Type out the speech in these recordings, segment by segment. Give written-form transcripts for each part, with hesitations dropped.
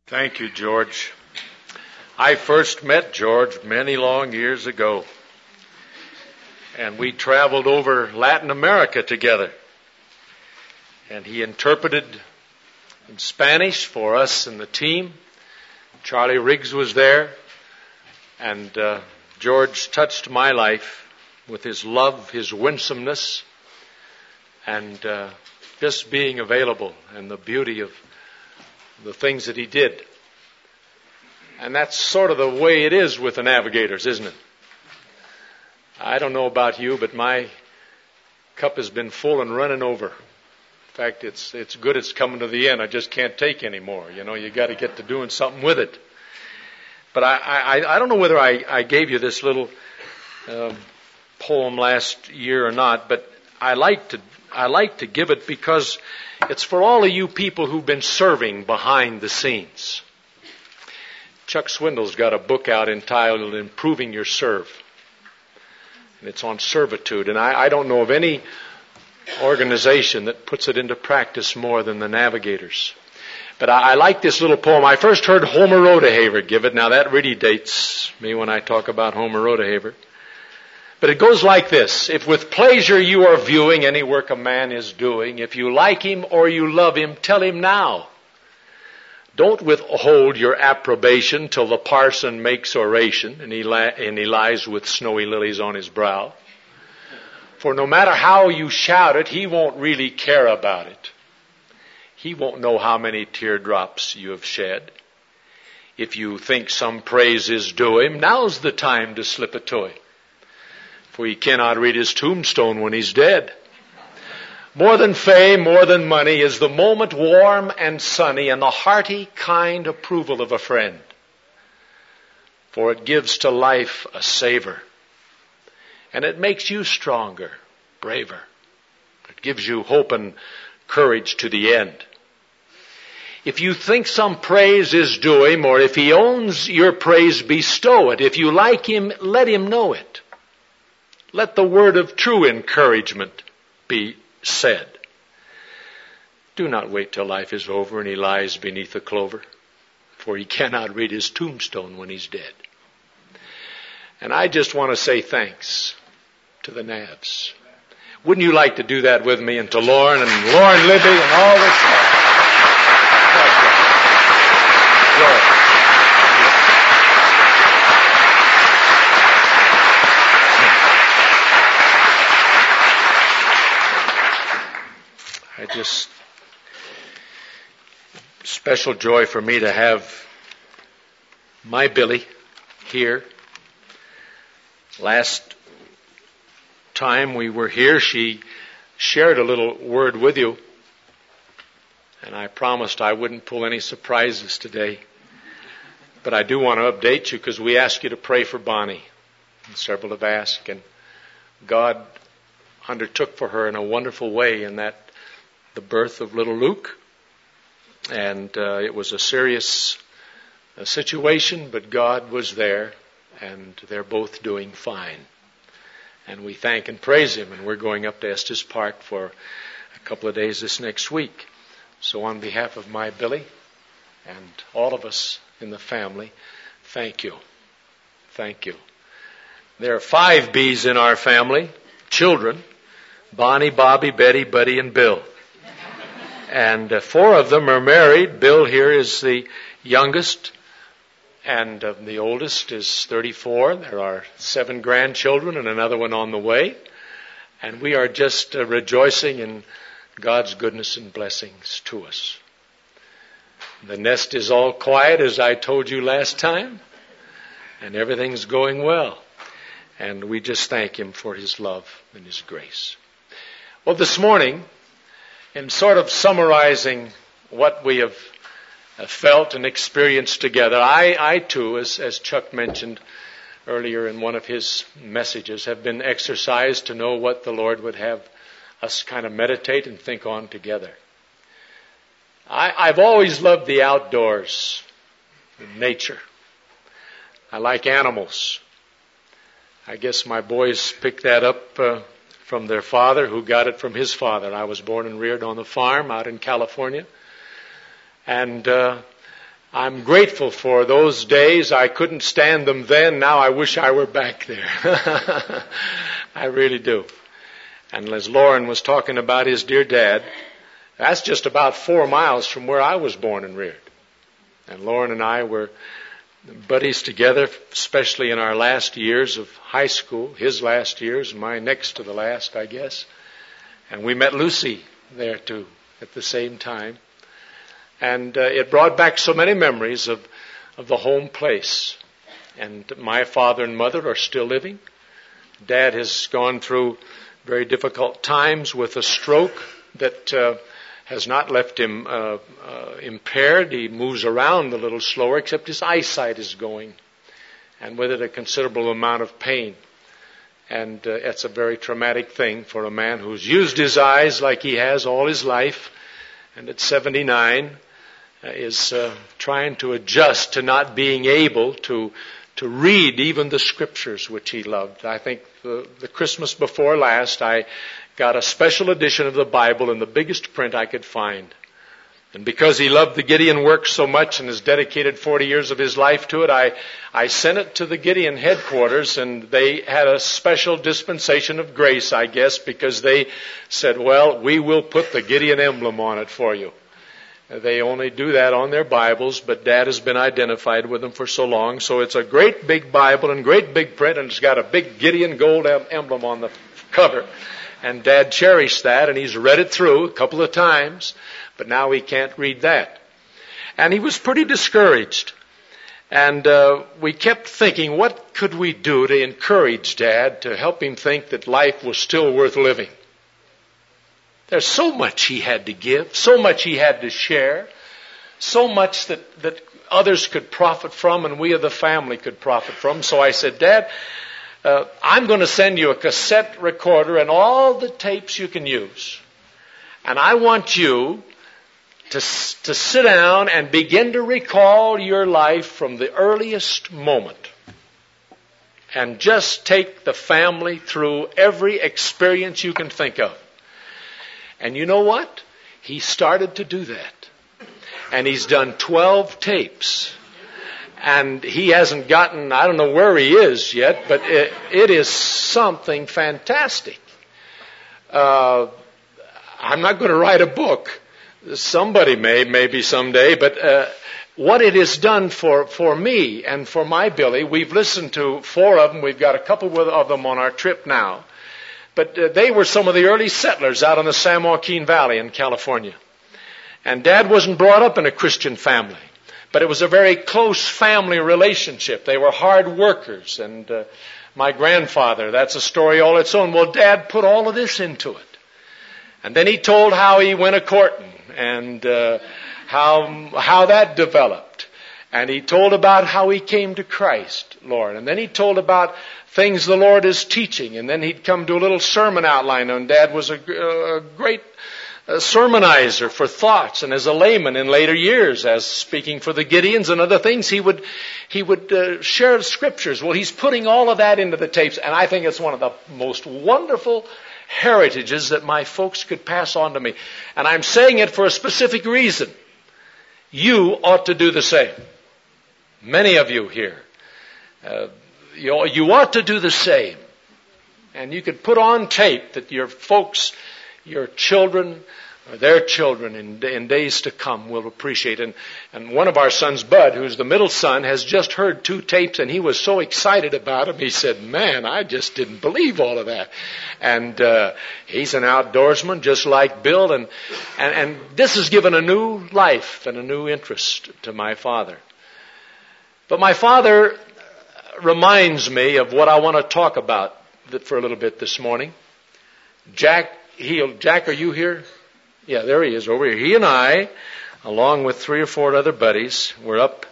Thank you, George. I first met George many long years ago, and we traveled over Latin America together. And he interpreted in Spanish for us and the team. Charlie Riggs was there, and George touched my life with his love, his winsomeness, and just being available and the beauty of the things that he did. And that's sort of the way it is with the Navigators, isn't it? I don't know about you, but my cup has been full and running over. In fact, it's good it's coming to the end. I just can't take any more. You know, you got to get to doing something with it. But I don't know whether I gave you this little poem last year or not, but I like to give it because it's for all of you people who've been serving behind the scenes. Chuck Swindoll's got a book out entitled Improving Your Serve. And it's on servitude. And I don't know of any organization that puts it into practice more than the Navigators. But I like this little poem. I first heard Homer Rodehaver give it. Now that really dates me when I talk about Homer Rodehaver. But it goes like this. If with pleasure you are viewing any work a man is doing, if you like him or you love him, tell him now. Don't withhold your approbation till the parson makes oration and he lies with snowy lilies on his brow. For no matter how you shout it, he won't really care about it. He won't know how many teardrops you have shed. If you think some praise is due him, now's the time to slip it to him. For he cannot read his tombstone when he's dead. More than fame, more than money, is the moment warm and sunny and the hearty, kind approval of a friend. For it gives to life a savor, and it makes you stronger, braver. It gives you hope and courage to the end. If you think some praise is due him, or if he owns your praise, bestow it. If you like him, let him know it. Let the word of true encouragement be said. Do not wait till life is over and he lies beneath a clover, for he cannot read his tombstone when he's dead. And I just want to say thanks to the Navs. Wouldn't you like to do that with me, and to Lauren and Lauren Libby and all the staff? Just special joy for me to have my Billy here. Last time we were here, she shared a little word with you, and I promised I wouldn't pull any surprises today. But I do want to update you because we asked you to pray for Bonnie, and several have asked, and God undertook for her in a wonderful way in that the birth of little Luke. And it was a serious situation, but God was there, and they're both doing fine. And we thank and praise Him, and we're going up to Estes Park for a couple of days this next week. So on behalf of my Billy and all of us in the family, thank you. Thank you. There are 5 B's in our family, children: Bonnie, Bobby, Betty, Buddy, and Bill. And 4 of them are married. Bill here is the youngest, and the oldest is 34. There are 7 grandchildren and another one on the way. And we are just rejoicing in God's goodness and blessings to us. The nest is all quiet, as I told you last time, and everything's going well. And we just thank Him for His love and His grace. Well, this morning, in sort of summarizing what we have felt and experienced together, I too, as Chuck mentioned earlier in one of his messages, have been exercised to know what the Lord would have us kind of meditate and think on together. I've always loved the outdoors, nature. I like animals. I guess my boys picked that up from their father, who got it from his father. I was born and reared on the farm out in California. And I'm grateful for those days. I couldn't stand them then. Now I wish I were back there. I really do. And as Lauren was talking about his dear dad, that's just about 4 miles from where I was born and reared. And Lauren and I were buddies together, especially in our last years of high school, his last years, mine next to the last, I guess. And we met Lucy there too at the same time. And it brought back so many memories of the home place. And my father and mother are still living. Dad has gone through very difficult times with a stroke that has not left him impaired. He moves around a little slower, except his eyesight is going, and with it a considerable amount of pain. And it's a very traumatic thing for a man who's used his eyes like he has all his life, and at 79 is trying to adjust to not being able to read even the scriptures which he loved. I think the Christmas before last, I got a special edition of the Bible in the biggest print I could find. And because he loved the Gideon work so much and has dedicated 40 years of his life to it, I sent it to the Gideon headquarters, and they had a special dispensation of grace, I guess, because they said, well, we will put the Gideon emblem on it for you. They only do that on their Bibles, but Dad has been identified with them for so long. So it's a great big Bible and great big print, and it's got a big Gideon gold emblem on the cover. And Dad cherished that, and he's read it through a couple of times, but now he can't read that. And he was pretty discouraged. And we kept thinking, what could we do to encourage Dad, to help him think that life was still worth living? There's so much he had to give, so much he had to share, so much that others could profit from and we of the family could profit from. So I said, Dad, I'm going to send you a cassette recorder and all the tapes you can use. And I want you to sit down and begin to recall your life from the earliest moment. And just take the family through every experience you can think of. And you know what? He started to do that. And he's done 12 tapes. And he hasn't gotten, I don't know where he is yet, but it is something fantastic. I'm not going to write a book. Somebody maybe someday, but what it has done for me and for my Billy, we've listened to 4 of them. We've got a couple of them on our trip now. But they were some of the early settlers out in the San Joaquin Valley in California. And Dad wasn't brought up in a Christian family. But it was a very close family relationship. They were hard workers. And my grandfather, that's a story all its own. Well, Dad put all of this into it. And then he told how he went a-courting and how that developed. And he told about how he came to Christ, Lord. And then he told about things the Lord is teaching. And then he'd come to a little sermon outline. And Dad was a great sermonizer for thoughts. And as a layman in later years, as speaking for the Gideons and other things, he would share the scriptures. Well, he's putting all of that into the tapes. And I think it's one of the most wonderful heritages that my folks could pass on to me. And I'm saying it for a specific reason. You ought to do the same. Many of you here. You ought to do the same. And you could put on tape that your folks, your children, or their children in days to come will appreciate. And one of our sons, Bud, who's the middle son, has just heard 2 tapes, and he was so excited about them. He said, man, I just didn't believe all of that. And he's an outdoorsman just like Bill. And this has given a new life and a new interest to my father. But my father reminds me of what I want to talk about for a little bit this morning. Jack, are you here? Yeah, there he is over here. He and I, along with 3 or 4 other buddies, were up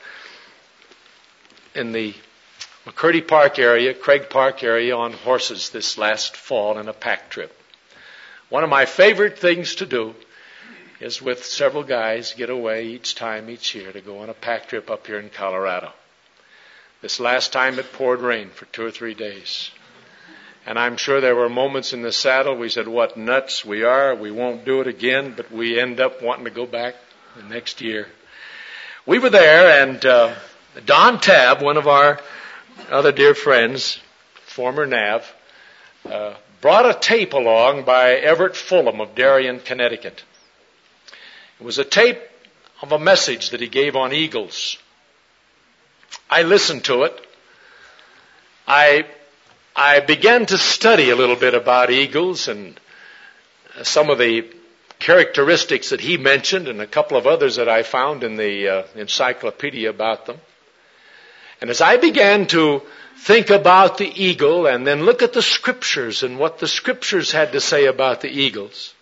in the McCurdy Park area, Craig Park area on horses this last fall in a pack trip. One of my favorite things to do is with several guys get away each year to go on a pack trip up here in Colorado. This last time it poured rain for 2 or 3 days. And I'm sure there were moments in the saddle we said, what nuts we are, we won't do it again, but we end up wanting to go back the next year. we were there, and Don Tabb, one of our other dear friends, former Nav, brought a tape along by Everett Fulham of Darien, Connecticut. It was a tape of a message that he gave on eagles. I listened to it. I began to study a little bit about eagles and some of the characteristics that he mentioned and a couple of others that I found in the encyclopedia about them. And as I began to think about the eagle and then look at the scriptures and what the scriptures had to say about the eagles,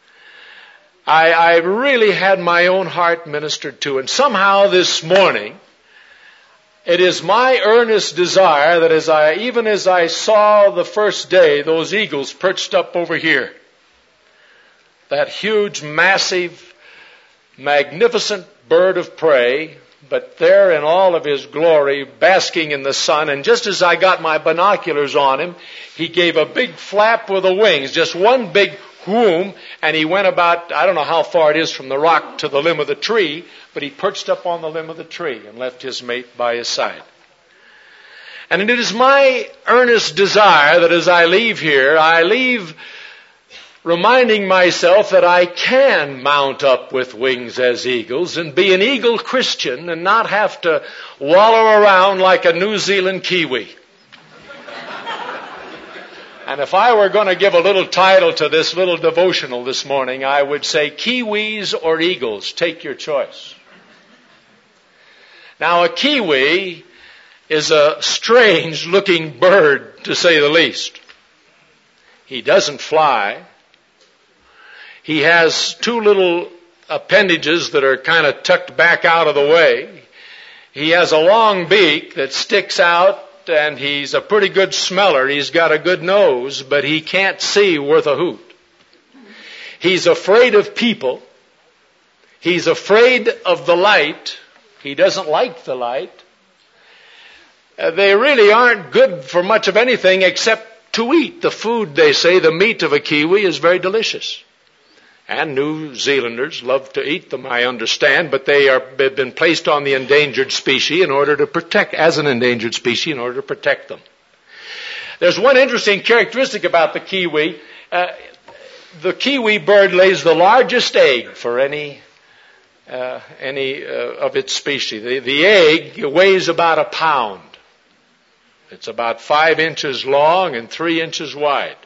I really had my own heart ministered to. And somehow this morning, it is my earnest desire that even as I saw the first day those eagles perched up over here, that huge, massive, magnificent bird of prey, but there in all of his glory, basking in the sun, and just as I got my binoculars on him, he gave a big flap with the wings, just one big whoom, and he went about, I don't know how far it is from the rock to the limb of the tree, but he perched up on the limb of the tree and left his mate by his side. And it is my earnest desire that as I leave here, I leave reminding myself that I can mount up with wings as eagles and be an eagle Christian and not have to wallow around like a New Zealand kiwi. And if I were going to give a little title to this little devotional this morning, I would say kiwis or eagles, take your choice. Now a kiwi is a strange looking bird, to say the least. He doesn't fly. He has two little appendages that are kind of tucked back out of the way. He has a long beak that sticks out, and he's a pretty good smeller. He's got a good nose, but he can't see worth a hoot. He's afraid of people. He's afraid of the light. He doesn't like the light. They really aren't good for much of anything except to eat. The food, they say, the meat of a kiwi is very delicious. And New Zealanders love to eat them, I understand, but they've been placed on the endangered species in order to protect, as an endangered species, in order to protect them. There's one interesting characteristic about the kiwi. The kiwi bird lays the largest egg for any of its species. The egg weighs about a pound. It's about 5 inches long and 3 inches wide.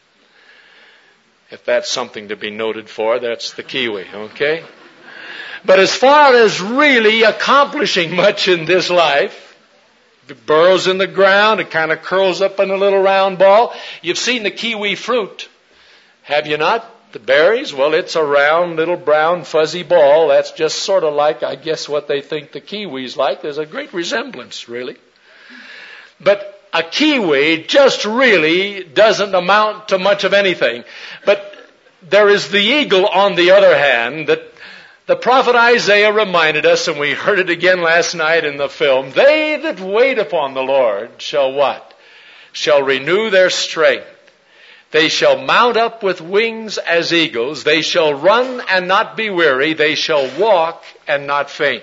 If that's something to be noted for, that's the kiwi, okay? But as far as really accomplishing much in this life, it burrows in the ground, it kind of curls up in a little round ball. You've seen the kiwi fruit, have you not? The berries? Well, it's a round little brown fuzzy ball. That's just sort of like, I guess, what they think the kiwi's like. There's a great resemblance, really. But a kiwi just really doesn't amount to much of anything. But there is the eagle, on the other hand, that the prophet Isaiah reminded us, and we heard it again last night in the film. They that wait upon the Lord shall what? Shall renew their strength. They shall mount up with wings as eagles. They shall run and not be weary. They shall walk and not faint.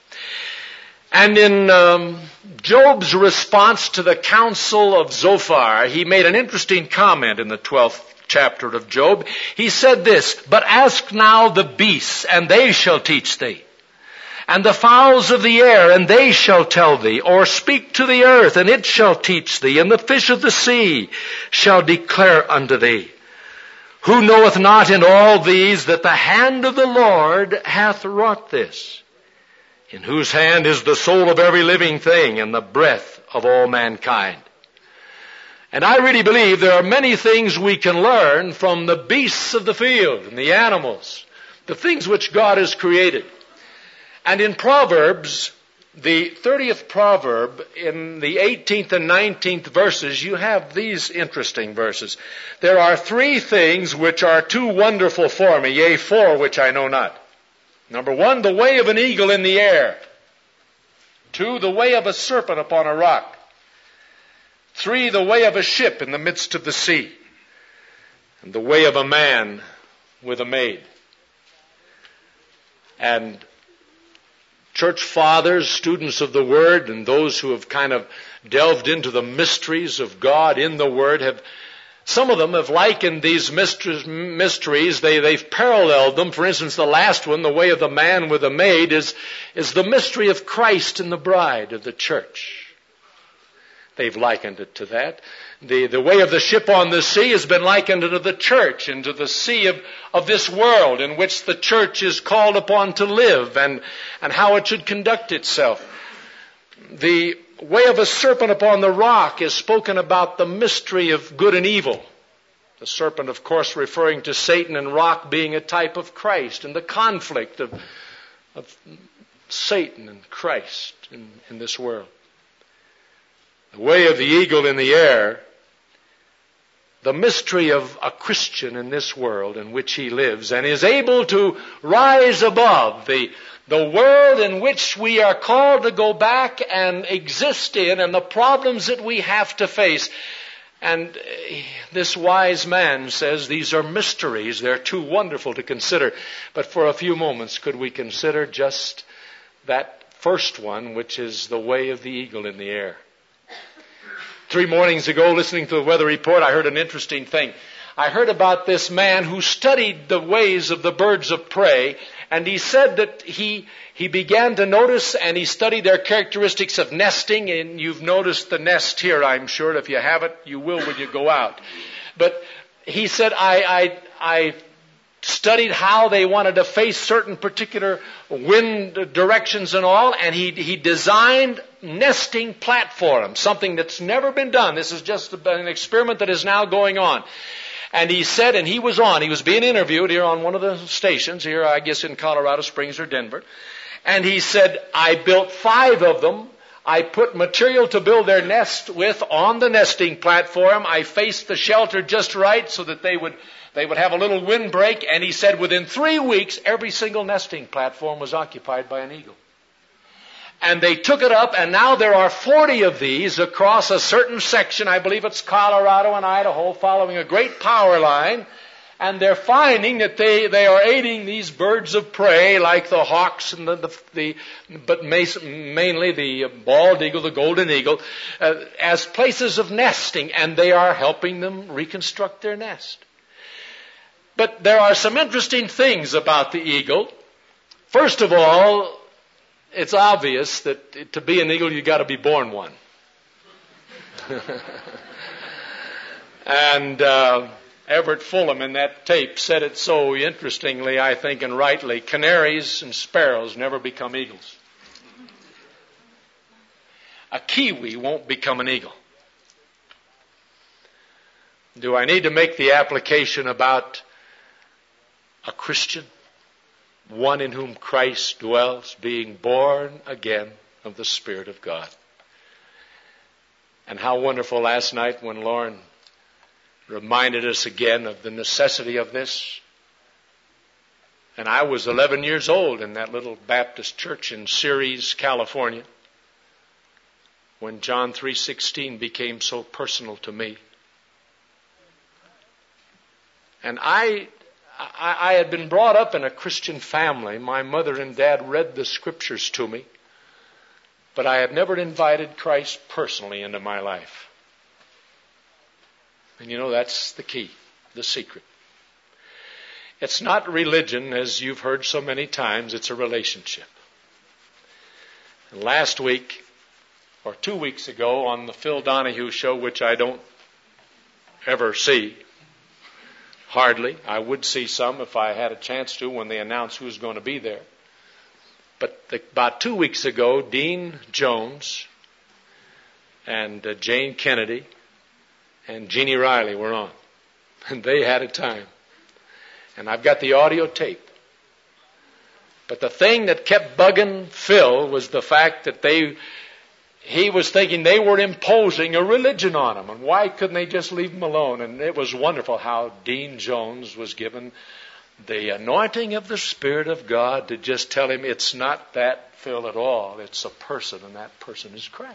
And in Job's response to the counsel of Zophar, he made an interesting comment in the 12th chapter of Job. He said this, "But ask now the beasts, and they shall teach thee, and the fowls of the air, and they shall tell thee, or speak to the earth, and it shall teach thee, and the fish of the sea shall declare unto thee. Who knoweth not in all these that the hand of the Lord hath wrought this? In whose hand is the soul of every living thing, and the breath of all mankind?" And I really believe there are many things we can learn from the beasts of the field and the animals, the things which God has created. And in Proverbs, the 30th proverb, in the 18th and 19th verses, you have these interesting verses. "There are 3 things which are too wonderful for me, yea, 4 which I know not. Number 1, the way of an eagle in the air. 2, the way of a serpent upon a rock. 3, the way of a ship in the midst of the sea. And the way of a man with a maid." And church fathers, students of the Word, and those who have kind of delved into the mysteries of God in the Word some of them have likened these mysteries, they've paralleled them. For instance, the last one, the way of the man with the maid, is the mystery of Christ and the bride of the church. They've likened it to that. The way of the ship on the sea has been likened to the church and to the sea of this world in which the church is called upon to live and how it should conduct itself. The way of a serpent upon the rock is spoken about the mystery of good and evil. The serpent, of course, referring to Satan, and rock being a type of Christ, and the conflict of Satan and Christ in this world. The way of the eagle in the air, the mystery of a Christian in this world in which he lives and is able to rise above the world in which we are called to go back and exist in, and the problems that we have to face. And this wise man says these are mysteries. They're too wonderful to consider. But for a few moments, could we consider just that first one, which is the way of the eagle in the air? 3 mornings ago, listening to the weather report, I heard an interesting thing. I heard about this man who studied the ways of the birds of prey, and he said that he began to notice, and he studied their characteristics of nesting, and you've noticed the nest here, I'm sure. If you haven't, you will when you go out. But he said, I studied how they wanted to face certain particular wind directions and all, and he designed nesting platforms, something that's never been done. This is just an experiment that is now going on. And he said, and he was being interviewed here on one of the stations here, I guess in Colorado Springs or Denver. And he said, I built 5 of them. I put material to build their nest with on the nesting platform. I faced the shelter just right so that they would have a little windbreak. And he said within 3 weeks, every single nesting platform was occupied by an eagle. And they took it up, and now there are 40 of these across a certain section, I believe it's Colorado and Idaho, following a great power line. And they're finding that they are aiding these birds of prey like the hawks and but mainly the bald eagle, the golden eagle, as places of nesting, and they are helping them reconstruct their nest. But there are some interesting things about the eagle. First of all, it's obvious that to be an eagle, you've got to be born one. And Everett Fulham in that tape said it so interestingly, I think, and rightly. Canaries and sparrows never become eagles. A kiwi won't become an eagle. Do I need to make the application about a Christian? One in whom Christ dwells, being born again of the Spirit of God. And how wonderful last night when Lauren reminded us again of the necessity of this. And I was 11 years old in that little Baptist church in Ceres, California, when John 3:16 became so personal to me. And I had been brought up in a Christian family. My mother and dad read the scriptures to me, but I had never invited Christ personally into my life. And you know, that's the key, the secret. It's not religion, as you've heard so many times, it's a relationship. And last week, or 2 weeks ago, on the Phil Donahue show, which I don't ever see, hardly. I would see some if I had a chance to when they announce who's going to be there. But about 2 weeks ago, Dean Jones and Jane Kennedy and Jeannie Riley were on. And they had a time. And I've got the audio tape. But the thing that kept bugging Phil was the fact that he was thinking they were imposing a religion on him. And why couldn't they just leave him alone? And it was wonderful how Dean Jones was given the anointing of the Spirit of God to just tell him it's not that, Phil, at all. It's a person, and that person is Christ.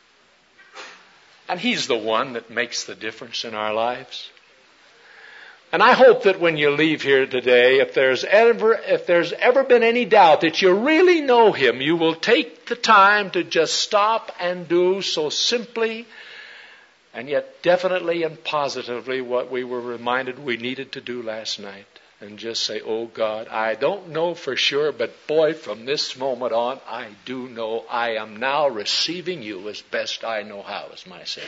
And He's the one that makes the difference in our lives. And I hope that when you leave here today, if there's ever been any doubt that you really know Him, you will take the time to just stop and do so simply and yet definitely and positively what we were reminded we needed to do last night. And just say, oh God, I don't know for sure, but boy, from this moment on, I do know I am now receiving you as best I know how as my Savior.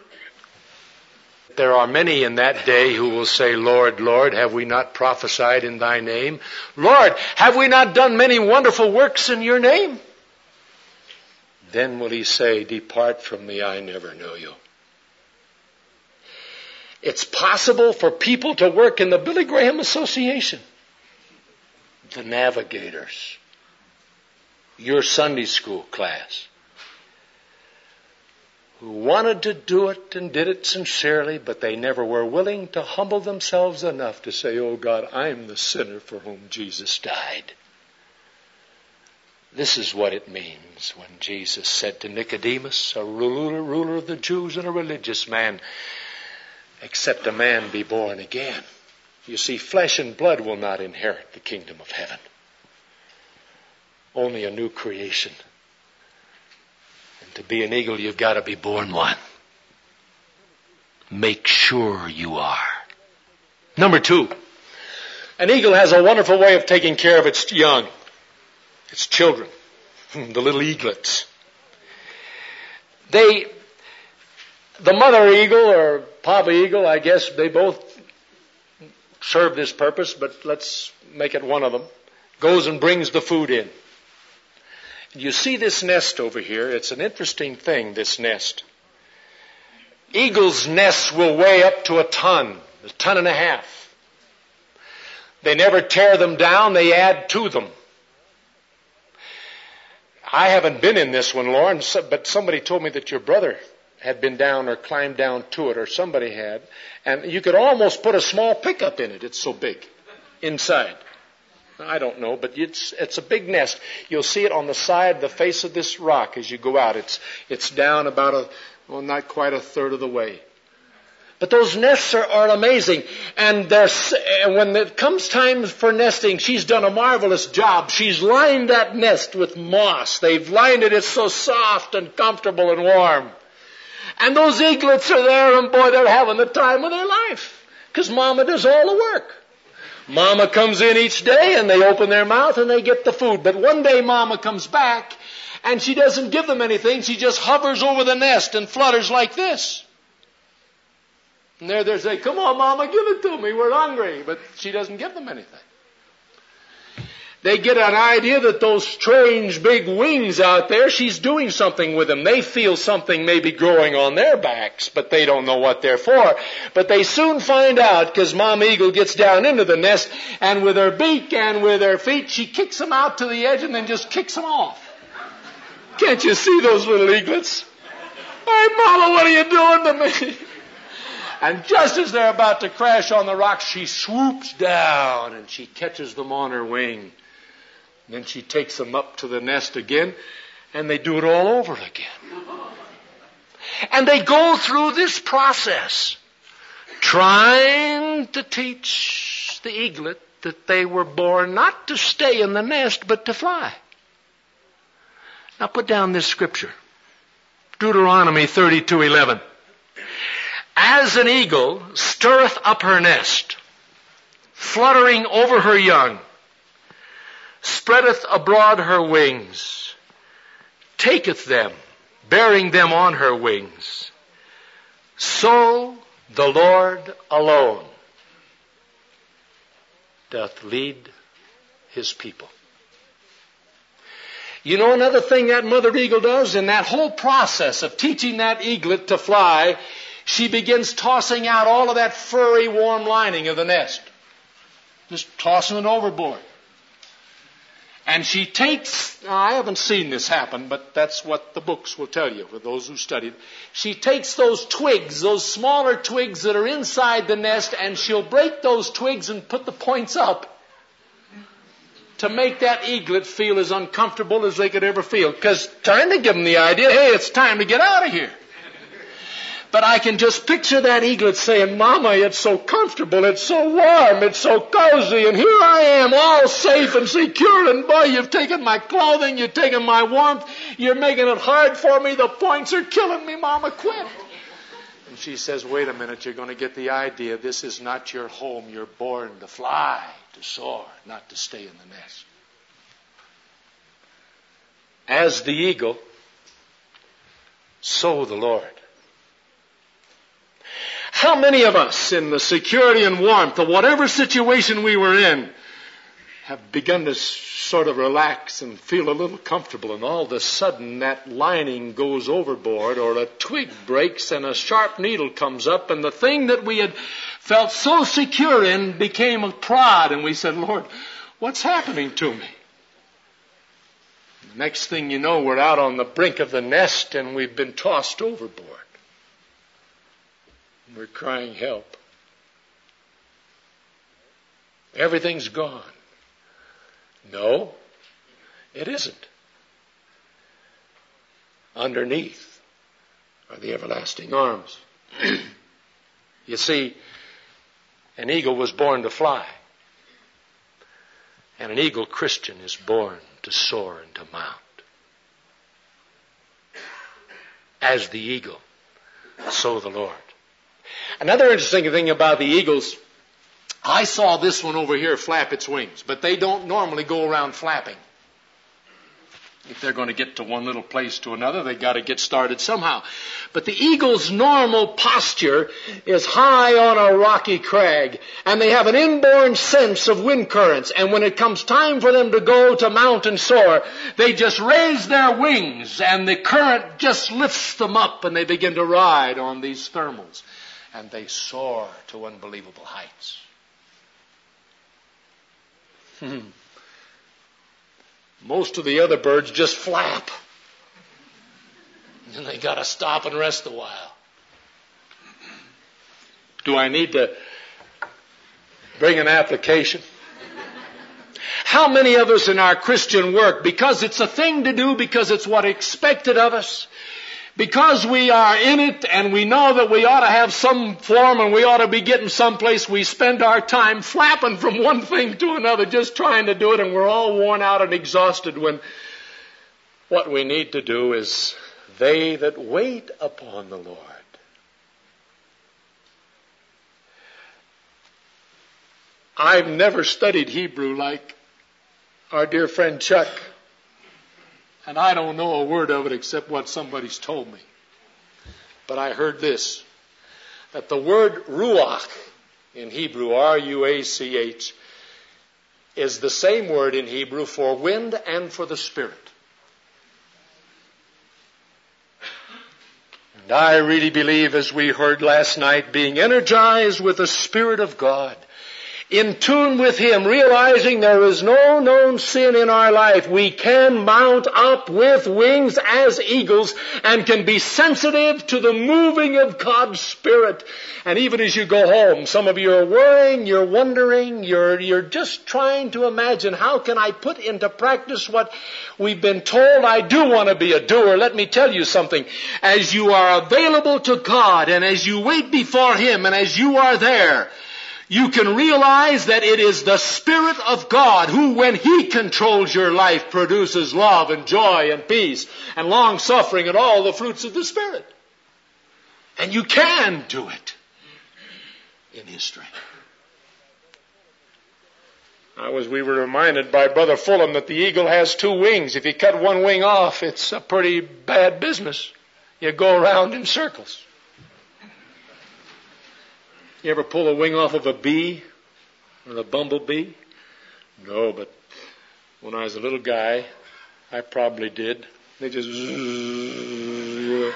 There are many in that day who will say, Lord, Lord, have we not prophesied in thy name? Lord, have we not done many wonderful works in your name? Then will he say, depart from me, I never knew you. It's possible for people to work in the Billy Graham Association, the Navigators, your Sunday school class, who wanted to do it and did it sincerely, but they never were willing to humble themselves enough to say, oh God, I'm the sinner for whom Jesus died. This is what it means when Jesus said to Nicodemus, a ruler of the Jews and a religious man, except a man be born again. You see, flesh and blood will not inherit the kingdom of heaven. Only a new creation. And to be an eagle, you've got to be born one. Make sure you are. Number 2, an eagle has a wonderful way of taking care of its young, its children, the little eaglets. The mother eagle or Papa eagle, I guess they both serve this purpose, but let's make it one of them, goes and brings the food in. You see this nest over here. It's an interesting thing, this nest. Eagles' nests will weigh up to a ton and a half. They never tear them down, they add to them. I haven't been in this one, Lauren, but somebody told me that your brother had been down or climbed down to it, or somebody had, and you could almost put a small pickup in it. It's so big inside. I don't know, but it's a big nest. You'll see it on the side, the face of this rock as you go out. It's down about not quite a third of the way. But those nests are amazing. And when it comes time for nesting, she's done a marvelous job. She's lined that nest with moss. They've lined it. It's so soft and comfortable and warm. And those eaglets are there, and boy, they're having the time of their life. Because Mama does all the work. Mama comes in each day, and they open their mouth, and they get the food. But one day Mama comes back, and she doesn't give them anything. She just hovers over the nest and flutters like this. And they say, come on, Mama, give it to me. We're hungry. But she doesn't give them anything. They get an idea that those strange big wings out there, she's doing something with them. They feel something maybe growing on their backs, but they don't know what they're for. But they soon find out because Mom Eagle gets down into the nest, and with her beak and with her feet, she kicks them out to the edge and then just kicks them off. Can't you see those little eaglets? Hey, Mama, what are you doing to me? And just as they're about to crash on the rocks, she swoops down and she catches them on her wing. Then she takes them up to the nest again, and they do it all over again. And they go through this process, trying to teach the eaglet that they were born not to stay in the nest, but to fly. Now put down this scripture. Deuteronomy 32:11. As an eagle stirreth up her nest, fluttering over her young, spreadeth abroad her wings, taketh them, bearing them on her wings. So the Lord alone doth lead his people. You know another thing that mother eagle does? In that whole process of teaching that eaglet to fly, she begins tossing out all of that furry, warm lining of the nest. Just tossing it overboard. And she takes, I haven't seen this happen, but that's what the books will tell you for those who studied. She takes those twigs, those smaller twigs that are inside the nest, and she'll break those twigs and put the points up to make that eaglet feel as uncomfortable as they could ever feel. Because trying to give them the idea, hey, it's time to get out of here. But I can just picture that eaglet saying, Mama, it's so comfortable, it's so warm, it's so cozy, and here I am, all safe and secure, and boy, you've taken my clothing, you've taken my warmth, you're making it hard for me, the points are killing me, Mama, quit. And she says, wait a minute, you're going to get the idea. This is not your home. You're born to fly, to soar, not to stay in the nest. As the eagle, so the Lord. How many of us, in the security and warmth of whatever situation we were in, have begun to sort of relax and feel a little comfortable, and all of a sudden that lining goes overboard, or a twig breaks and a sharp needle comes up, and the thing that we had felt so secure in became a prod, and we said, Lord, what's happening to me? The next thing you know, we're out on the brink of the nest and we've been tossed overboard. We're crying help. Everything's gone. No, it isn't. Underneath are the everlasting arms. You see, an eagle was born to fly. And an eagle Christian is born to soar and to mount. As the eagle, so the Lord. Another interesting thing about the eagles, I saw this one over here flap its wings, but they don't normally go around flapping. If they're going to get to one little place to another, they've got to get started somehow. But the eagle's normal posture is high on a rocky crag, and they have an inborn sense of wind currents. And when it comes time for them to go to mount and soar, they just raise their wings, and the current just lifts them up, and they begin to ride on these thermals. And they soar to unbelievable heights. Most of the other birds just flap. And they got to stop and rest a while. Do I need to bring an application? How many of us in our Christian work, because it's a thing to do, because it's what expected of us, because we are in it and we know that we ought to have some form and we ought to be getting someplace, we spend our time flapping from one thing to another, just trying to do it, and we're all worn out and exhausted, when what we need to do is, they that wait upon the Lord. I've never studied Hebrew like our dear friend Chuck. And I don't know a word of it except what somebody's told me. But I heard this, that the word ruach in Hebrew, R-U-A-C-H, is the same word in Hebrew for wind and for the Spirit. And I really believe, as we heard last night, being energized with the Spirit of God, in tune with Him, realizing there is no known sin in our life, we can mount up with wings as eagles and can be sensitive to the moving of God's Spirit. And even as you go home, some of you are worrying, you're wondering, you're just trying to imagine, how can I put into practice what we've been told? I do want to be a doer. Let me tell you something. As you are available to God, and as you wait before Him, and as you are there, you can realize that it is the Spirit of God who, when He controls your life, produces love and joy and peace and long-suffering and all the fruits of the Spirit. And you can do it in His strength. We were reminded by Brother Fulham that the eagle has two wings. If you cut one wing off, it's a pretty bad business. You go around in circles. You ever pull a wing off of a bee or a bumblebee? No, but when I was a little guy, I probably did. They just... You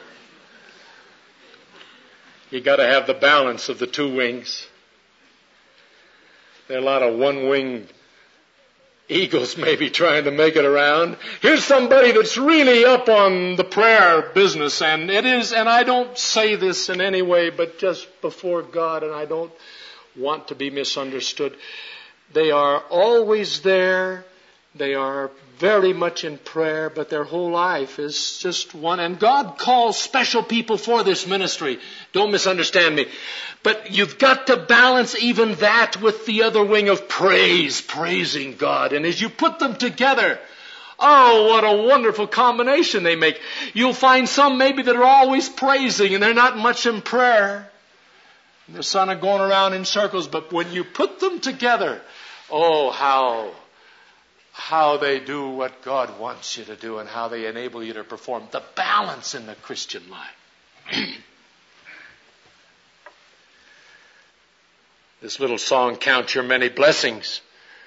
got to have the balance of the two wings. There are a lot of one-winged eagles maybe trying to make it around. Here's somebody that's really up on the prayer business, and it is, and I don't say this in any way but just before God, and I don't want to be misunderstood. They are always there. They are very much in prayer, but their whole life is just one. And God calls special people for this ministry. Don't misunderstand me. But you've got to balance even that with the other wing of praise, praising God. And as you put them together, oh, what a wonderful combination they make. You'll find some maybe that are always praising and they're not much in prayer. They're sort of going around in circles, but when you put them together, oh, how they do what God wants you to do and how they enable you to perform. The balance in the Christian life. This little song, Count Your Many Blessings.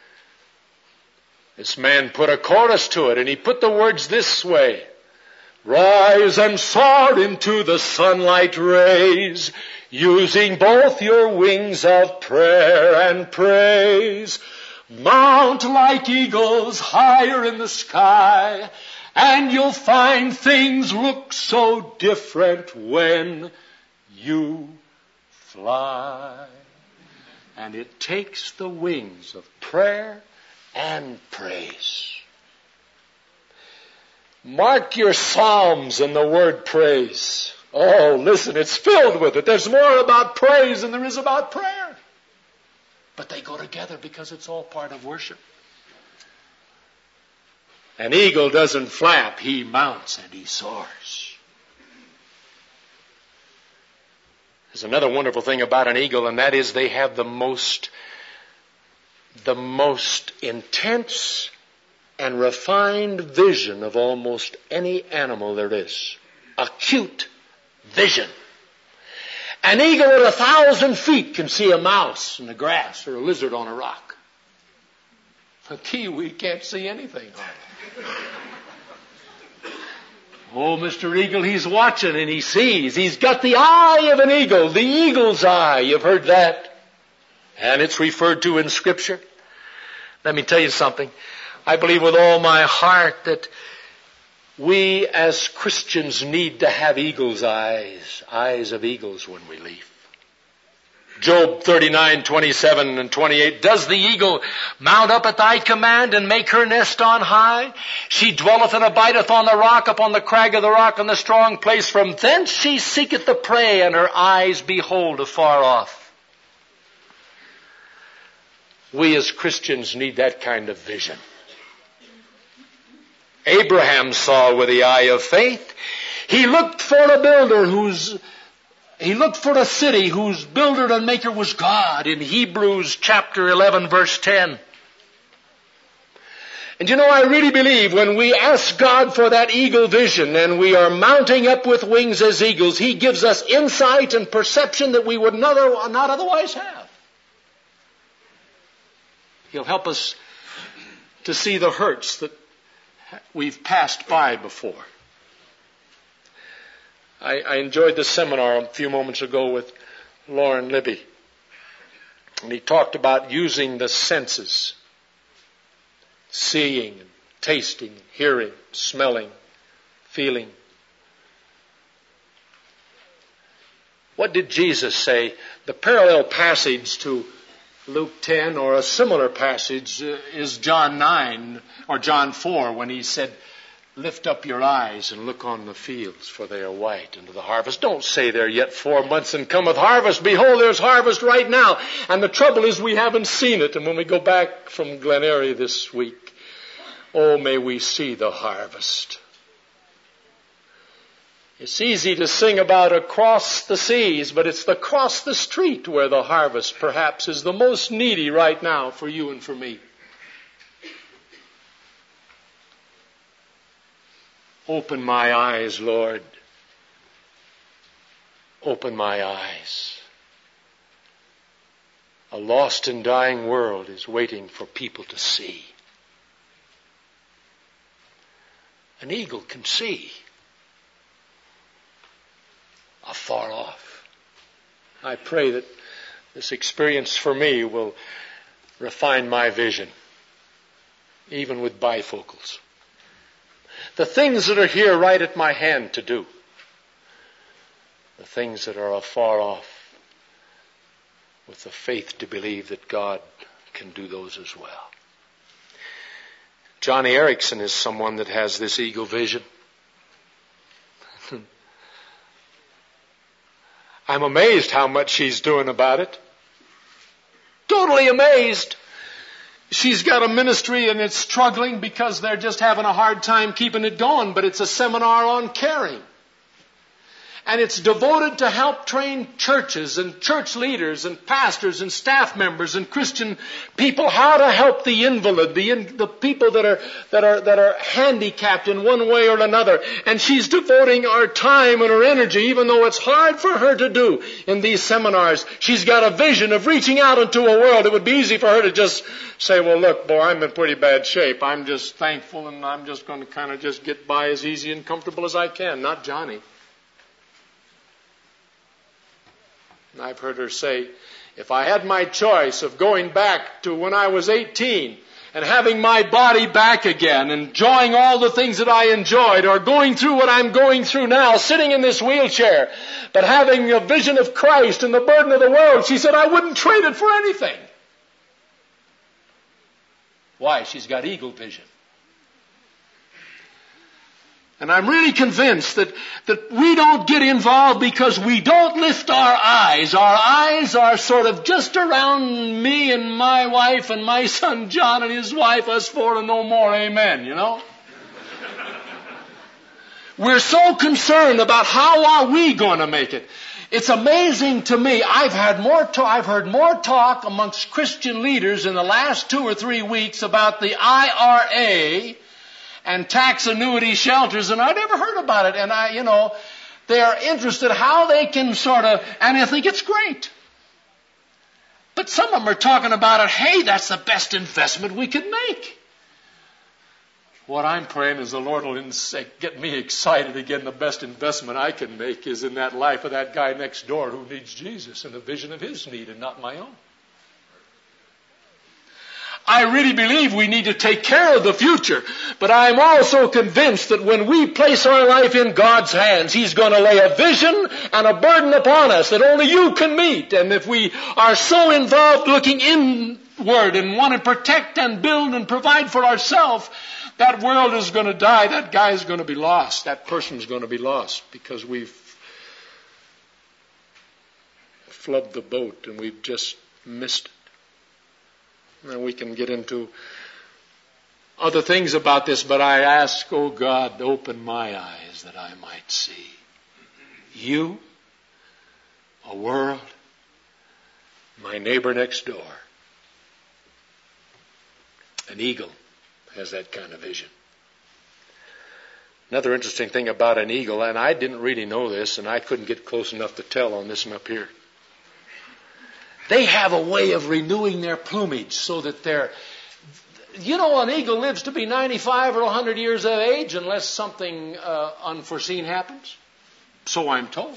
This man put a chorus to it, and he put the words this way. Rise and soar into the sunlight rays, using both your wings of prayer and praise. Mount like eagles higher in the sky, and you'll find things look so different when you fly. And it takes the wings of prayer and praise. Mark your Psalms in the word praise. Oh, listen, it's filled with it. There's more about praise than there is about prayer. But they go together because it's all part of worship. An eagle doesn't flap, he mounts and he soars. There's another wonderful thing about an eagle, and that is they have the most intense and refined vision of almost any animal there is. Acute vision. An eagle at 1,000 feet can see a mouse in the grass or a lizard on a rock. A kiwi can't see anything. Oh, Mr. Eagle, he's watching and he sees. He's got the eye of an eagle, the eagle's eye. You've heard that. And it's referred to in Scripture. Let me tell you something. I believe with all my heart that we as Christians need to have eagle's eyes, eyes of eagles when we leave. Job 39:27 and 28. Does the eagle mount up at thy command and make her nest on high? She dwelleth and abideth on the rock, upon the crag of the rock, in the strong place. From thence she seeketh the prey, and her eyes behold afar off. We as Christians need that kind of vision. Abraham saw with the eye of faith. He looked for a city whose builder and maker was God in Hebrews chapter 11 verse 10. And you know, I really believe when we ask God for that eagle vision and we are mounting up with wings as eagles, He gives us insight and perception that we would not otherwise have. He'll help us to see the hurts that we've passed by before. I enjoyed the seminar a few moments ago with Lauren Libby. And he talked about using the senses. Seeing, tasting, hearing, smelling, feeling. What did Jesus say? The parallel passage to Luke 10 or a similar passage is John 9 or John 4 when he said, lift up your eyes and look on the fields, for they are white unto the harvest. Don't say there yet 4 months and cometh harvest. Behold, there's harvest right now. And the trouble is we haven't seen it. And when we go back from Glen Eyrie this week, oh, may we see the harvest. It's easy to sing about across the seas, but it's across the street where the harvest perhaps is the most needy right now for you and for me. Open my eyes, Lord. Open my eyes. A lost and dying world is waiting for people to see. An eagle can see afar off. I pray that this experience for me will refine my vision, even with bifocals. The things that are here right at my hand to do. The things that are afar off, with the faith to believe that God can do those as well. Johnny Erickson is someone that has this eagle vision. I'm amazed how much she's doing about it. Totally amazed. She's got a ministry and it's struggling because they're just having a hard time keeping it going, but it's a seminar on caring. And it's devoted to help train churches and church leaders and pastors and staff members and Christian people how to help the invalid, the people that are handicapped in one way or another. And she's devoting her time and her energy, even though it's hard for her to do in these seminars. She's got a vision of reaching out into a world. It would be easy for her to just say, well, look, boy, I'm in pretty bad shape. I'm just thankful and I'm just going to kind of just get by as easy and comfortable as I can. Not Johnny. And I've heard her say, if I had my choice of going back to when I was 18 and having my body back again, enjoying all the things that I enjoyed, or going through what I'm going through now, sitting in this wheelchair, but having a vision of Christ and the burden of the world, she said, I wouldn't trade it for anything. Why? She's got eagle vision. And I'm really convinced that we don't get involved because we don't lift our eyes. Our eyes are sort of just around me and my wife and my son John and his wife, us four and no more, amen, you know? We're so concerned about how are we going to make it. It's amazing to me. I've heard more talk amongst Christian leaders in the last 2 or 3 weeks about the IRA and tax annuity shelters, and I'd never heard about it. And they are interested how they can and I think it's great. But some of them are talking about it, hey, that's the best investment we could make. What I'm praying is the Lord will get me excited again. The best investment I can make is in that life of that guy next door who needs Jesus and the vision of his need and not my own. I really believe we need to take care of the future, but I'm also convinced that when we place our life in God's hands, He's going to lay a vision and a burden upon us that only you can meet. And if we are so involved looking inward and want to protect and build and provide for ourselves, that world is going to die. That guy is going to be lost. That person is going to be lost because we've flubbed the boat and we've just missed it. And we can get into other things about this, but I ask, oh God, open my eyes that I might see you, a world, my neighbor next door. An eagle has that kind of vision. Another interesting thing about an eagle, and I didn't really know this, and I couldn't get close enough to tell on this one up here. They have a way of renewing their plumage so that an eagle lives to be 95 or 100 years of age unless something unforeseen happens. So I'm told.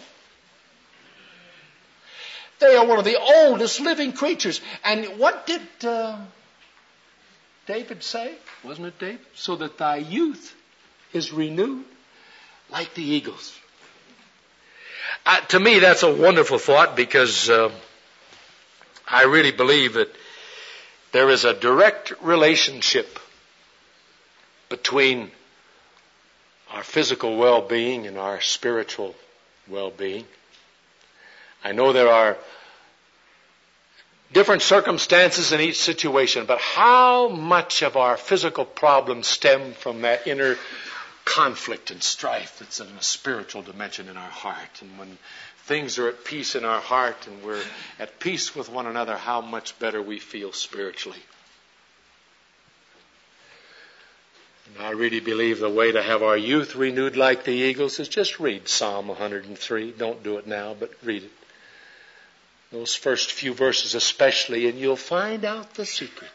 They are one of the oldest living creatures. And what did David say? Wasn't it David? So that thy youth is renewed like the eagles. To me, that's a wonderful thought because I really believe that there is a direct relationship between our physical well-being and our spiritual well-being. I know there are different circumstances in each situation, but how much of our physical problems stem from that inner conflict and strife that's in a spiritual dimension in our heart? And when things are at peace in our heart and we're at peace with one another, how much better we feel spiritually. And I really believe the way to have our youth renewed like the eagles is just read Psalm 103. Don't do it now, but read it. Those first few verses especially, and you'll find out the secret.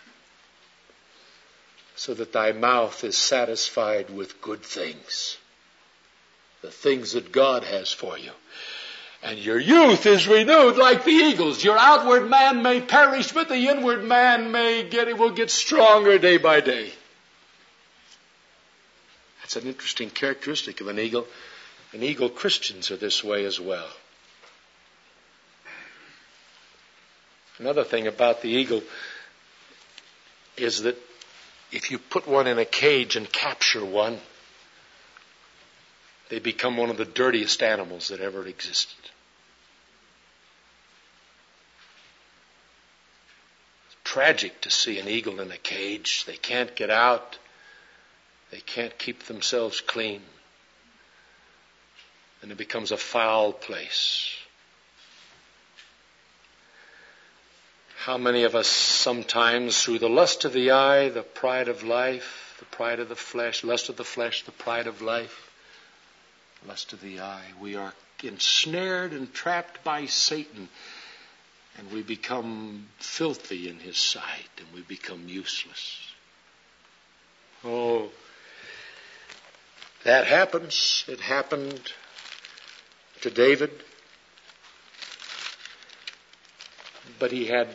So that thy mouth is satisfied with good things. The things that God has for you. And your youth is renewed like the eagles. Your outward man may perish, but the inward man will get stronger day by day. That's an interesting characteristic of an eagle. And eagle Christians are this way as well. Another thing about the eagle is that if you put one in a cage and capture one, they become one of the dirtiest animals that ever existed. It's tragic to see an eagle in a cage. They can't get out. They can't keep themselves clean. And it becomes a foul place. How many of us sometimes, through the lust of the eye, the pride of life, the pride of the flesh, lust of the flesh, the pride of life, lust of the eye, we are ensnared and trapped by Satan, and we become filthy in his sight, and we become useless. Oh, that happens. It happened to David. But he had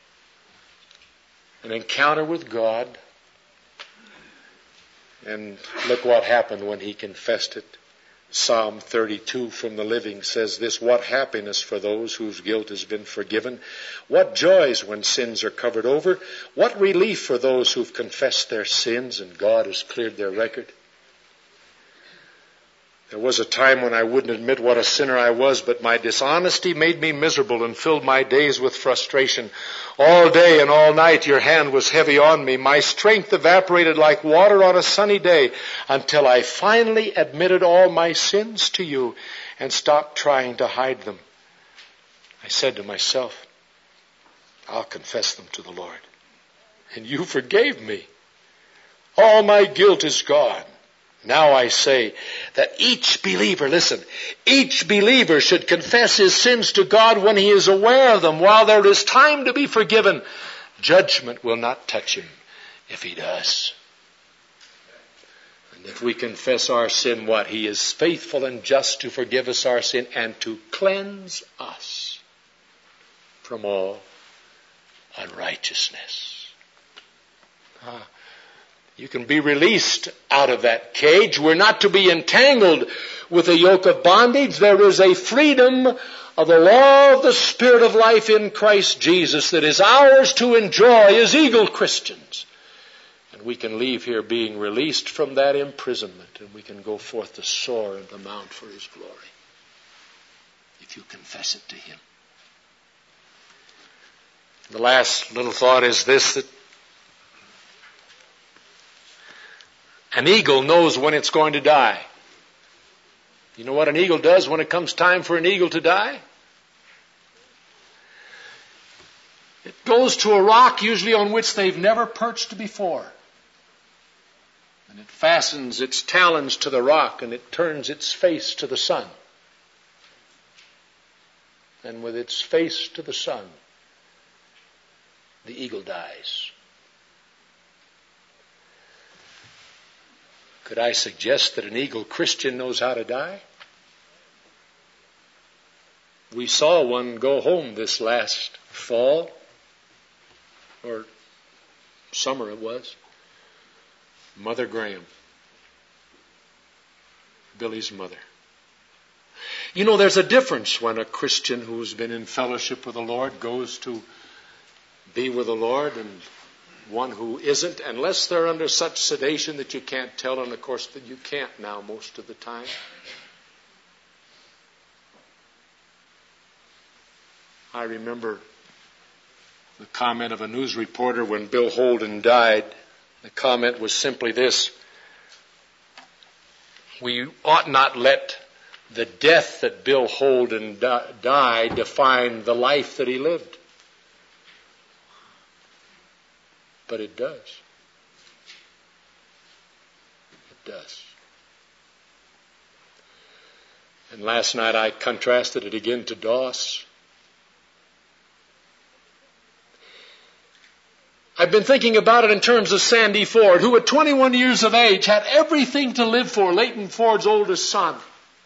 an encounter with God. And look what happened when he confessed it. Psalm 32 from the Living says this: what happiness for those whose guilt has been forgiven. What joys when sins are covered over. What relief for those who've confessed their sins and God has cleared their record. There was a time when I wouldn't admit what a sinner I was, but my dishonesty made me miserable and filled my days with frustration. All day and all night your hand was heavy on me. My strength evaporated like water on a sunny day until I finally admitted all my sins to you and stopped trying to hide them. I said to myself, I'll confess them to the Lord. And you forgave me. All my guilt is gone. Now I say that each believer, listen, each believer should confess his sins to God when he is aware of them. While there is time to be forgiven, judgment will not touch him if he does. And if we confess our sin, what? He is faithful and just to forgive us our sin and to cleanse us from all unrighteousness. You can be released out of that cage. We're not to be entangled with a yoke of bondage. There is a freedom of the law of the Spirit of life in Christ Jesus that is ours to enjoy as eagle Christians. And we can leave here being released from that imprisonment, and we can go forth to soar and to mount for His glory if you confess it to Him. The last little thought is this, that an eagle knows when it's going to die. You know what an eagle does when it comes time for an eagle to die? It goes to a rock usually on which they've never perched before. And it fastens its talons to the rock and it turns its face to the sun. And with its face to the sun, the eagle dies. Could I suggest that an eagle Christian knows how to die? We saw one go home this last fall, or summer it was. Mother Graham, Billy's mother. You know, there's a difference when a Christian who's been in fellowship with the Lord goes to be with the Lord and one who isn't, unless they're under such sedation that you can't tell, and of course that you can't now most of the time. I remember the comment of a news reporter when Bill Holden died. The comment was simply this: we ought not let the death that Bill Holden died define the life that he lived. But it does. It does. And last night I contrasted it again to Doss. I've been thinking about it in terms of Sandy Ford, who at 21 years of age had everything to live for, Leighton Ford's oldest son.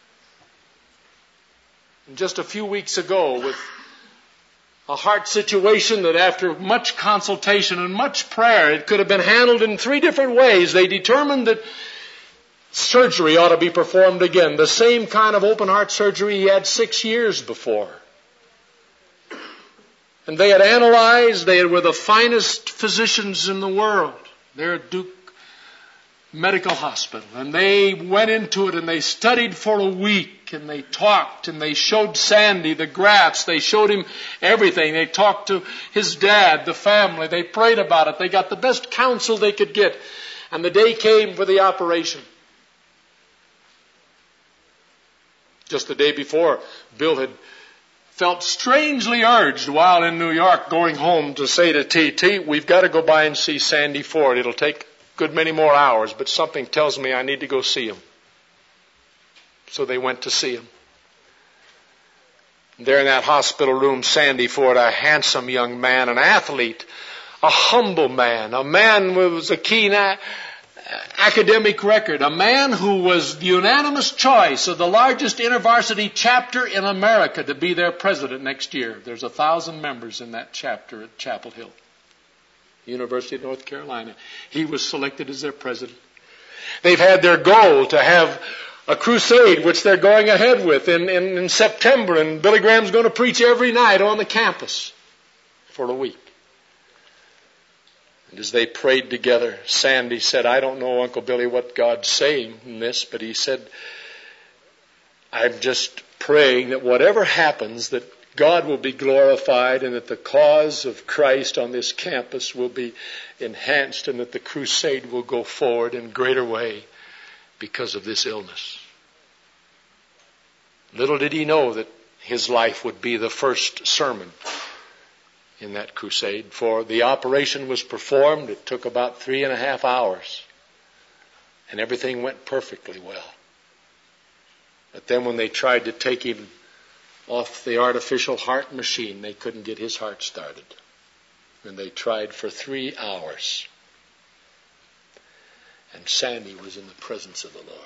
And just a few weeks ago, with a heart situation that after much consultation and much prayer, it could have been handled in 3 different ways. They determined that surgery ought to be performed again, the same kind of open heart surgery he had 6 years before. And they had analyzed, they were the finest physicians in the world. there at Duke Medical Hospital. And they went into it and they studied for a week and they talked and they showed Sandy the graphs. They showed him everything. They talked to his dad, the family. They prayed about it. They got the best counsel they could get. And the day came for the operation. Just the day before, Bill had felt strangely urged while in New York going home to say to T, we've got to go by and see Sandy Ford. It'll take good many more hours, but something tells me I need to go see him. So they went to see him. There in that hospital room, Sandy Ford, a handsome young man, an athlete, a humble man, a man with a keen academic record, a man who was the unanimous choice of the largest InterVarsity chapter in America to be their president next year. There's 1,000 members in that chapter at Chapel Hill, University of North Carolina. He was selected as their president. They've had their goal to have a crusade, which they're going ahead with in September, and Billy Graham's going to preach every night on the campus for a week. And as they prayed together, Sandy said, I don't know, Uncle Billy, what God's saying in this, but he said, I'm just praying that whatever happens, that God will be glorified and that the cause of Christ on this campus will be enhanced and that the crusade will go forward in a greater way because of this illness. Little did he know that his life would be the first sermon in that crusade. For the operation was performed. It took about 3.5 hours. And everything went perfectly well. But then when they tried to take him off the artificial heart machine, they couldn't get his heart started. And they tried for 3 hours. And Sandy was in the presence of the Lord.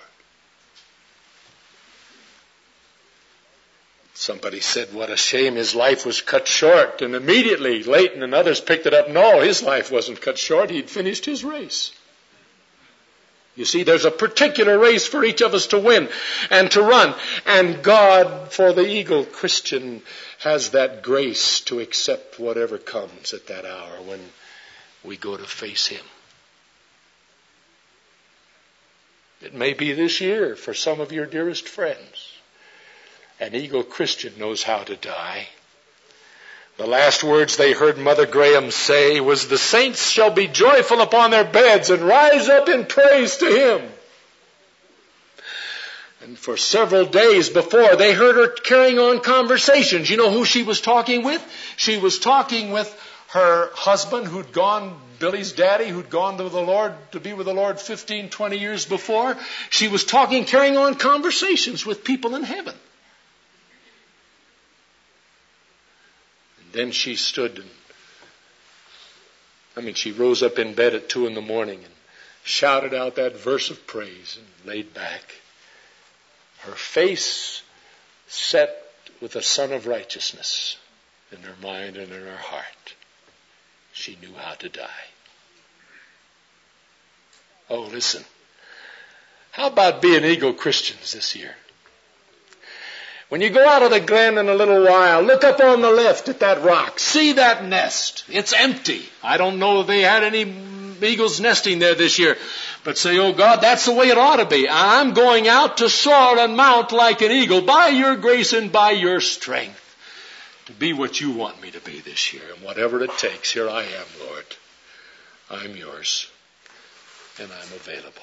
Somebody said, what a shame his life was cut short. And immediately, Leighton and others picked it up. No, his life wasn't cut short. He'd finished his race. You see, there's a particular race for each of us to win and to run. And God, for the Eagle Christian, has that grace to accept whatever comes at that hour when we go to face Him. It may be this year for some of your dearest friends. An Eagle Christian knows how to die. The last words they heard Mother Graham say was, the saints shall be joyful upon their beds and rise up in praise to Him. And for several days before, they heard her carrying on conversations. You know who she was talking with? She was talking with her husband who'd gone, Billy's daddy, who'd gone to the Lord, to be with the Lord 15, 20 years before. She was talking, carrying on conversations with people in heaven. Then she stood she rose up in bed at 2 a.m. and shouted out that verse of praise and laid back. Her face set with the Sun of Righteousness in her mind and in her heart. She knew how to die. Oh, listen. How about being Eagle Christians this year? When you go out of the glen in a little while, look up on the left at that rock. See that nest. It's empty. I don't know if they had any eagles nesting there this year. But say, oh God, that's the way it ought to be. I'm going out to soar and mount like an eagle by your grace and by your strength to be what you want me to be this year. And whatever it takes, here I am, Lord. I'm yours. And I'm available.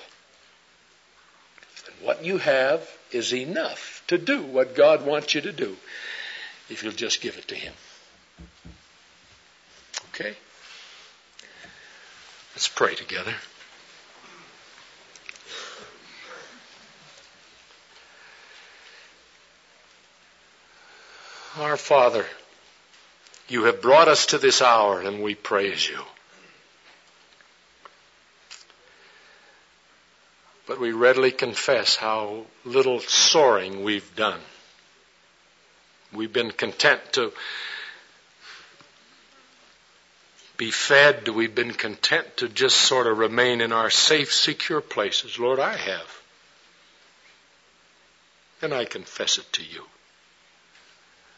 And what you have is enough to do what God wants you to do if you'll just give it to Him. Okay? Let's pray together. Our Father, you have brought us to this hour and we praise you. But we readily confess how little soaring we've done. We've been content to be fed. We've been content to just sort of remain in our safe, secure places. Lord, I have. And I confess it to you.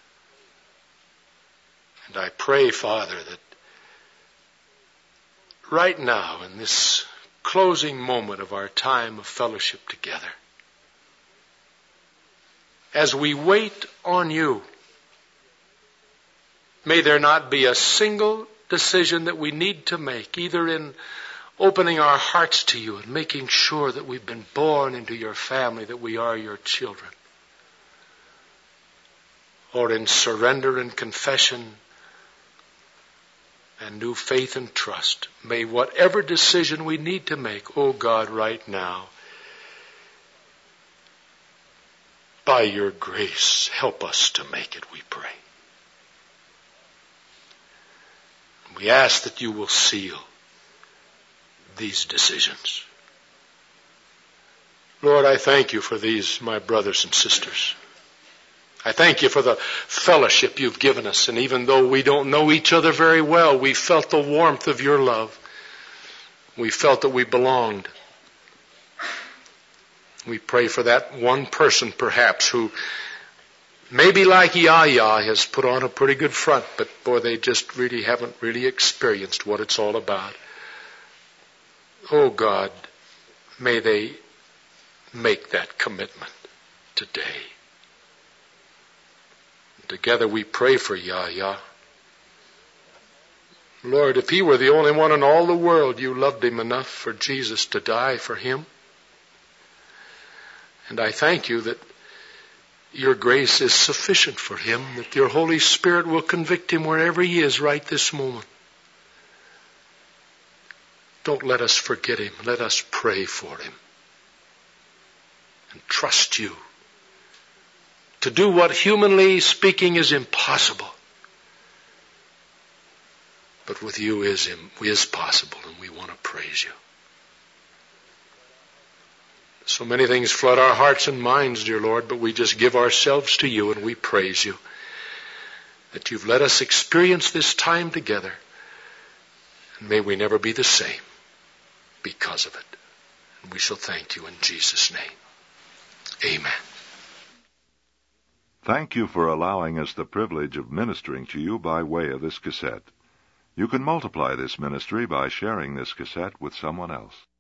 And I pray, Father, that right now, in this closing moment of our time of fellowship together, as we wait on you, may there not be a single decision that we need to make, either in opening our hearts to you and making sure that we've been born into your family, that we are your children, or in surrender and confession and new faith and trust. May whatever decision we need to make, oh God, right now, by your grace, help us to make it, we pray. We ask that you will seal these decisions. Lord, I thank you for these, my brothers and sisters. I thank you for the fellowship you've given us. And even though we don't know each other very well, we felt the warmth of your love. We felt that we belonged. We pray for that one person, perhaps, who maybe like Yahya has put on a pretty good front, but boy, they just really haven't really experienced what it's all about. Oh God, may they make that commitment today. Together we pray for Yahya. Lord, if he were the only one in all the world, you loved him enough for Jesus to die for him. And I thank you that your grace is sufficient for him, that your Holy Spirit will convict him wherever he is right this moment. Don't let us forget him. Let us pray for him and trust you to do what, humanly speaking, is impossible. But with you is possible, and we want to praise you. So many things flood our hearts and minds, dear Lord, but we just give ourselves to you and we praise you that you've let us experience this time together. And may we never be the same because of it. And we shall thank you in Jesus' name. Amen. Thank you for allowing us the privilege of ministering to you by way of this cassette. You can multiply this ministry by sharing this cassette with someone else.